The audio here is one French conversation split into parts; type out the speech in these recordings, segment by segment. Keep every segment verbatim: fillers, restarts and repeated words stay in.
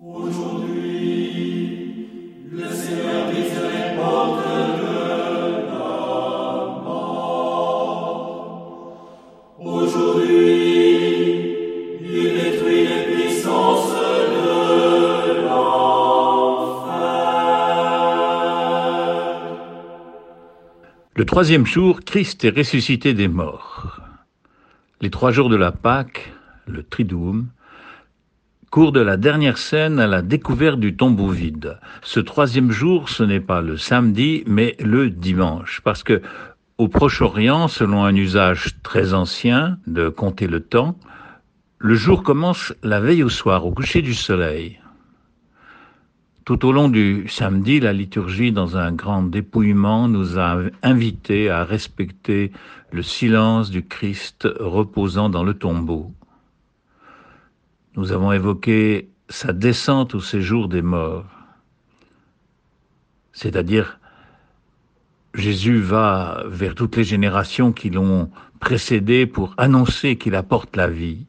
Aujourd'hui, le Seigneur brise les portes de la mort. Aujourd'hui, il détruit les puissances de l'enfer. Le troisième jour, Christ est ressuscité des morts. Les trois jours de la Pâque, le Triduum, court de la dernière scène à la découverte du tombeau vide. Ce troisième jour, ce n'est pas le samedi, mais le dimanche, parce que au Proche-Orient, selon un usage très ancien de compter le temps, le jour commence la veille au soir, au coucher du soleil. Tout au long du samedi, la liturgie, dans un grand dépouillement, nous a invités à respecter le silence du Christ reposant dans le tombeau. Nous avons évoqué sa descente au séjour des morts. C'est-à-dire, Jésus va vers toutes les générations qui l'ont précédé pour annoncer qu'il apporte la vie.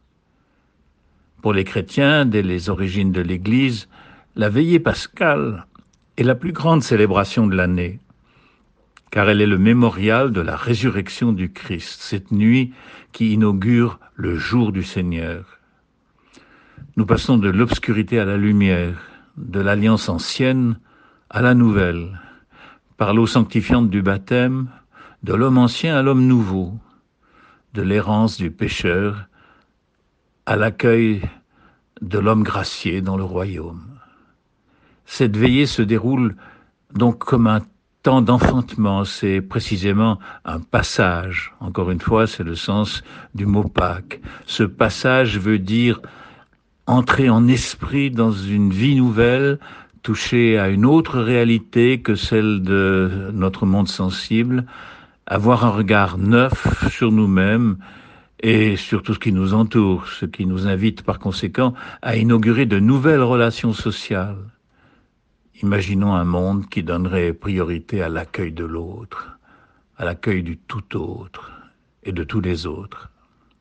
Pour les chrétiens, dès les origines de l'Église, la veillée pascale est la plus grande célébration de l'année, car elle est le mémorial de la résurrection du Christ, cette nuit qui inaugure le jour du Seigneur. Nous passons de l'obscurité à la lumière, de l'alliance ancienne à la nouvelle, par l'eau sanctifiante du baptême, de l'homme ancien à l'homme nouveau, de l'errance du pécheur à l'accueil de l'homme gracié dans le royaume. Cette veillée se déroule donc comme un temps d'enfantement, c'est précisément un passage. Encore une fois, c'est le sens du mot Pâques. Ce passage veut dire entrer en esprit dans une vie nouvelle, toucher à une autre réalité que celle de notre monde sensible, avoir un regard neuf sur nous-mêmes et sur tout ce qui nous entoure, ce qui nous invite par conséquent à inaugurer de nouvelles relations sociales. Imaginons un monde qui donnerait priorité à l'accueil de l'autre, à l'accueil du tout autre et de tous les autres.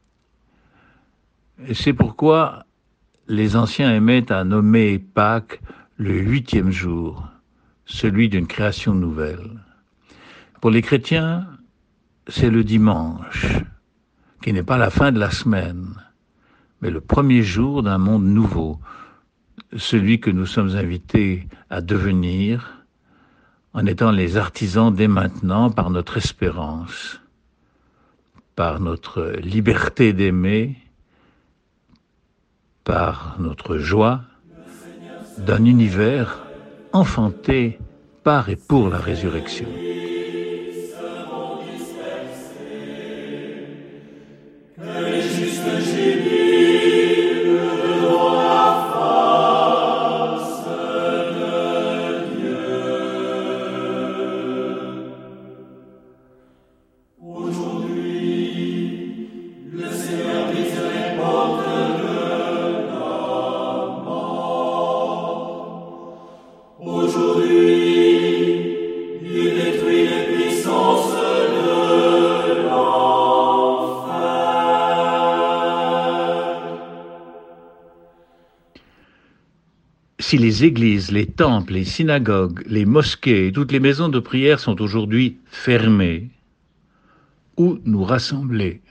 Et c'est pourquoi les anciens aimaient à nommer Pâques le huitième jour, celui d'une création nouvelle. Pour les chrétiens, c'est le dimanche, qui n'est pas la fin de la semaine, mais le premier jour d'un monde nouveau, celui que nous sommes invités à devenir en étant les artisans dès maintenant par notre espérance, par notre liberté d'aimer, par notre joie d'un univers enfanté par et pour la résurrection. Si les églises, les temples, les synagogues, les mosquées et toutes les maisons de prière sont aujourd'hui fermées, où nous rassembler?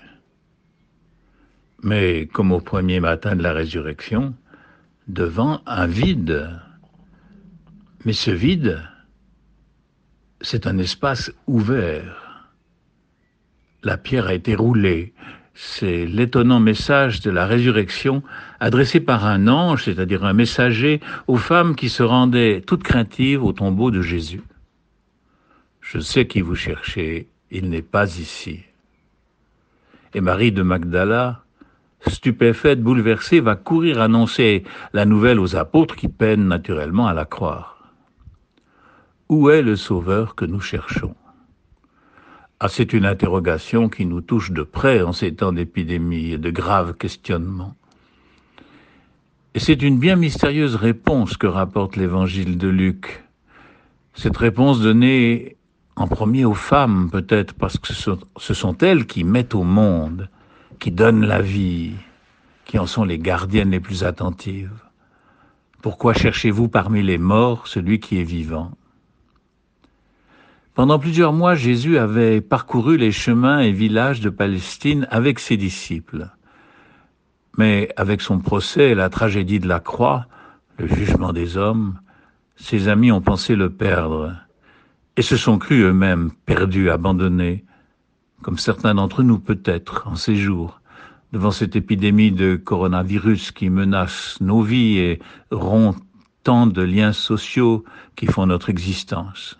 Mais comme au premier matin de la résurrection, devant un vide. Mais ce vide, c'est un espace ouvert. La pierre a été roulée. C'est l'étonnant message de la résurrection adressé par un ange, c'est-à-dire un messager, aux femmes qui se rendaient toutes craintives au tombeau de Jésus. Je sais qui vous cherchez, il n'est pas ici. Et Marie de Magdala, stupéfaite, bouleversée, va courir annoncer la nouvelle aux apôtres qui peinent naturellement à la croire. Où est le Sauveur que nous cherchons ? Ah, c'est une interrogation qui nous touche de près en ces temps d'épidémie et de graves questionnements. Et c'est une bien mystérieuse réponse que rapporte l'évangile de Luc. Cette réponse donnée en premier aux femmes, peut-être parce que ce sont, ce sont elles qui mettent au monde, qui donnent la vie, qui en sont les gardiennes les plus attentives. Pourquoi cherchez-vous parmi les morts celui qui est vivant ? Pendant plusieurs mois, Jésus avait parcouru les chemins et villages de Palestine avec ses disciples. Mais avec son procès et la tragédie de la croix, le jugement des hommes, ses amis ont pensé le perdre et se sont crus eux-mêmes perdus, abandonnés, comme certains d'entre nous peut-être en ces jours, devant cette épidémie de coronavirus qui menace nos vies et rompt tant de liens sociaux qui font notre existence.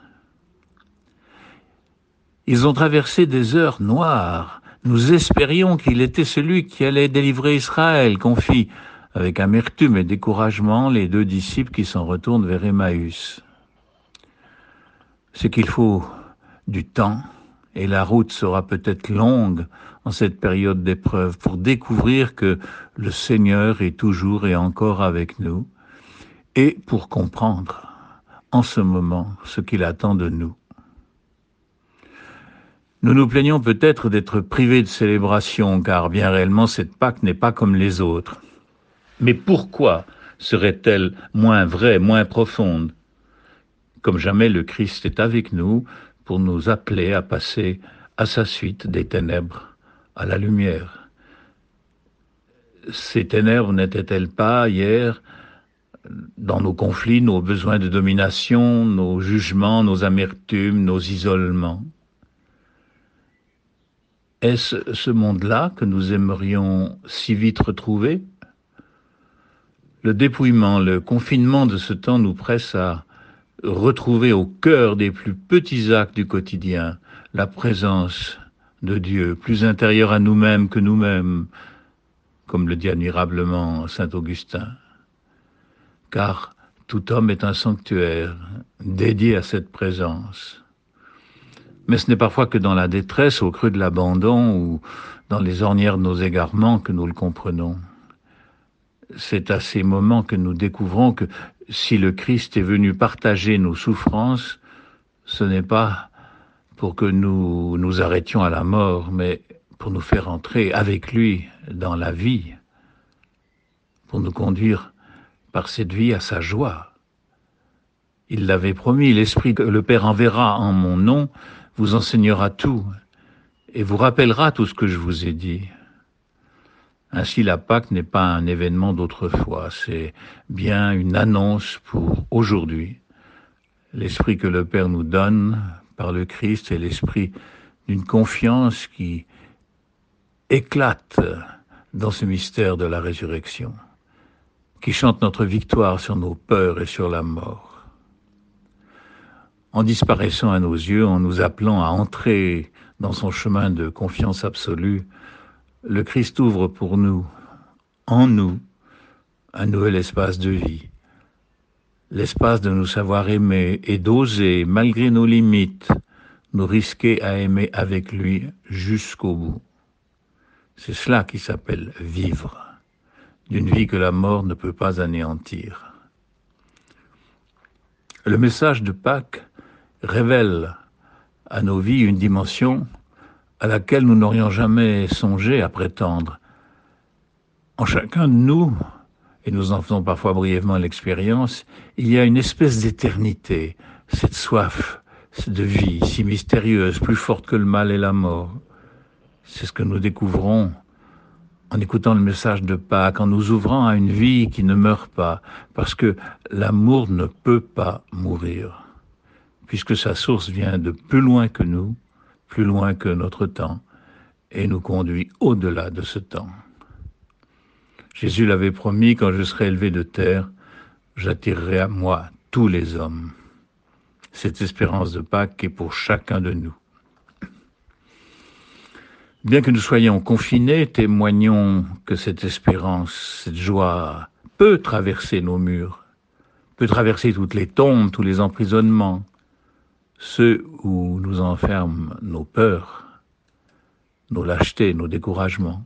Ils ont traversé des heures noires. Nous espérions qu'il était celui qui allait délivrer Israël, confie avec amertume et découragement les deux disciples qui s'en retournent vers Emmaüs. C'est qu'il faut du temps, et la route sera peut-être longue en cette période d'épreuve pour découvrir que le Seigneur est toujours et encore avec nous, et pour comprendre en ce moment ce qu'il attend de nous. Nous nous plaignons peut-être d'être privés de célébration, car bien réellement cette Pâque n'est pas comme les autres. Mais pourquoi serait-elle moins vraie, moins profonde ? Comme jamais, le Christ est avec nous pour nous appeler à passer à sa suite des ténèbres à la lumière. Ces ténèbres n'étaient-elles pas hier dans nos conflits, nos besoins de domination, nos jugements, nos amertumes, nos isolements ? Est-ce ce monde-là que nous aimerions si vite retrouver ? Le dépouillement, le confinement de ce temps nous presse à retrouver au cœur des plus petits actes du quotidien la présence de Dieu, plus intérieure à nous-mêmes que nous-mêmes, comme le dit admirablement saint Augustin. Car tout homme est un sanctuaire dédié à cette présence. Mais ce n'est parfois que dans la détresse, au creux de l'abandon ou dans les ornières de nos égarements que nous le comprenons. C'est à ces moments que nous découvrons que si le Christ est venu partager nos souffrances, ce n'est pas pour que nous nous arrêtions à la mort, mais pour nous faire entrer avec lui dans la vie, pour nous conduire par cette vie à sa joie. Il l'avait promis, l'Esprit que le Père enverra en mon nom vous enseignera tout et vous rappellera tout ce que je vous ai dit. Ainsi, la Pâque n'est pas un événement d'autrefois, c'est bien une annonce pour aujourd'hui. L'Esprit que le Père nous donne par le Christ est l'esprit d'une confiance qui éclate dans ce mystère de la résurrection, qui chante notre victoire sur nos peurs et sur la mort. En disparaissant à nos yeux, en nous appelant à entrer dans son chemin de confiance absolue, le Christ ouvre pour nous, en nous, un nouvel espace de vie. L'espace de nous savoir aimer et d'oser, malgré nos limites, nous risquer à aimer avec lui jusqu'au bout. C'est cela qui s'appelle vivre, d'une vie que la mort ne peut pas anéantir. Le message de Pâques révèle à nos vies une dimension à laquelle nous n'aurions jamais songé à prétendre. En chacun de nous, et nous en faisons parfois brièvement l'expérience, il y a une espèce d'éternité, cette soif de vie si mystérieuse, plus forte que le mal et la mort. C'est ce que nous découvrons en écoutant le message de Pâques, en nous ouvrant à une vie qui ne meurt pas, parce que l'amour ne peut pas mourir, puisque sa source vient de plus loin que nous, plus loin que notre temps, et nous conduit au-delà de ce temps. Jésus l'avait promis, quand je serai élevé de terre, j'attirerai à moi tous les hommes. Cette espérance de Pâques est pour chacun de nous. Bien que nous soyons confinés, témoignons que cette espérance, cette joie peut traverser nos murs, peut traverser toutes les tombes, tous les emprisonnements, ceux où nous enferment nos peurs, nos lâchetés, nos découragements.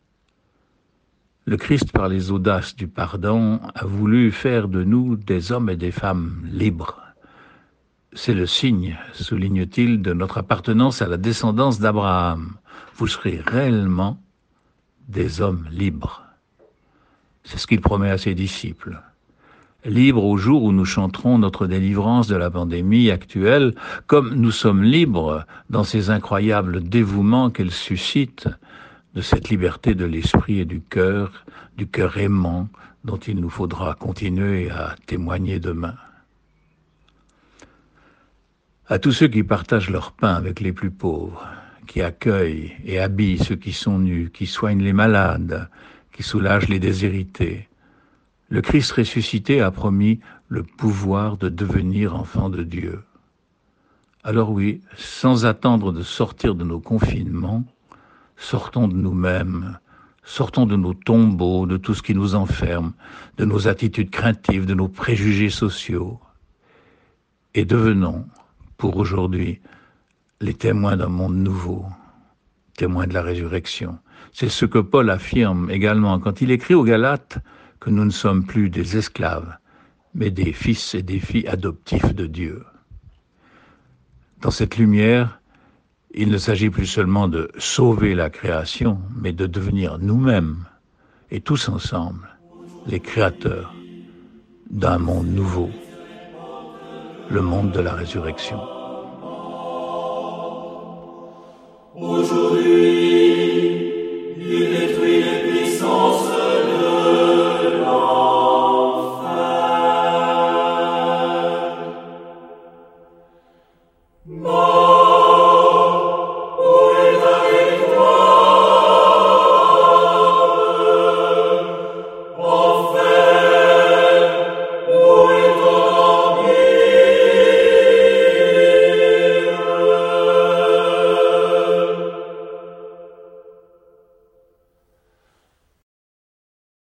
Le Christ, par les audaces du pardon, a voulu faire de nous des hommes et des femmes libres. C'est le signe, souligne-t-il, de notre appartenance à la descendance d'Abraham. Vous serez réellement des hommes libres. C'est ce qu'il promet à ses disciples. libres au jour où nous chanterons notre délivrance de la pandémie actuelle, comme nous sommes libres dans ces incroyables dévouements qu'elle suscite, de cette liberté de l'esprit et du cœur, du cœur aimant dont il nous faudra continuer à témoigner demain. À tous ceux qui partagent leur pain avec les plus pauvres, qui accueillent et habillent ceux qui sont nus, qui soignent les malades, qui soulagent les déshérités, le Christ ressuscité a promis le pouvoir de devenir enfant de Dieu. Alors oui, sans attendre de sortir de nos confinements, sortons de nous-mêmes, sortons de nos tombeaux, de tout ce qui nous enferme, de nos attitudes craintives, de nos préjugés sociaux, et devenons, pour aujourd'hui, les témoins d'un monde nouveau, témoins de la résurrection. C'est ce que Paul affirme également quand il écrit aux Galates que nous ne sommes plus des esclaves, mais des fils et des filles adoptifs de Dieu. Dans cette lumière, il ne s'agit plus seulement de sauver la création, mais de devenir nous-mêmes, et tous ensemble, les créateurs d'un monde nouveau, le monde de la résurrection. Aujourd'hui